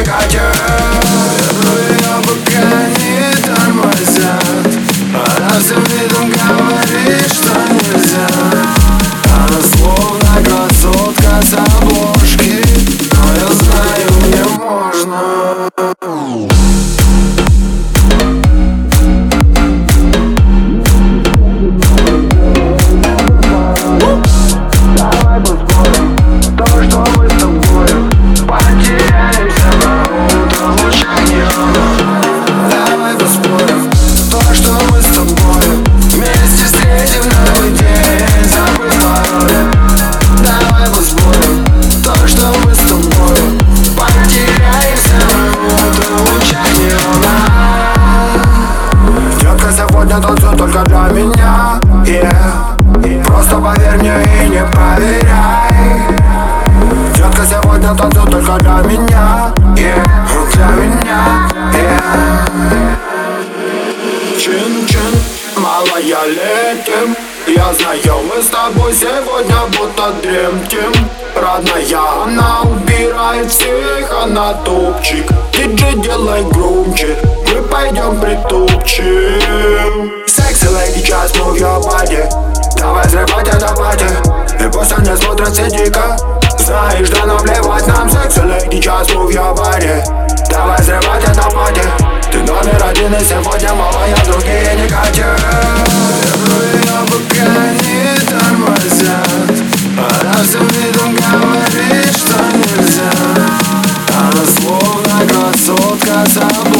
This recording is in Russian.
не катят. Но ее пока не тормозят. Она всем видом говорит, что нельзя. Она словно красотка с обложки, но я знаю, мне можно. Танцуй только для меня, yeah. Просто поверь мне и не проверяй. Детка, сегодня танцуй только для меня, yeah. Для меня, yeah. Чин-чин, малая, летим. Я знаю, мы с тобой сегодня будто дремтим. Родная, она убирает всех, она топчик. Диджей, делай громче, мы пойдем притопчем. Sexy lady, just move your body. Давай взрывать это пати. И пусть они смотрят все дико. Знаешь, да наплевать нам. Sexy lady, just move your body. Давай взрывать это пати. Ты номер один и сегодня малая, другие не катят. Ее пока не тормозят. Она всем видом говорит, что нельзя. Она словно красотка сама.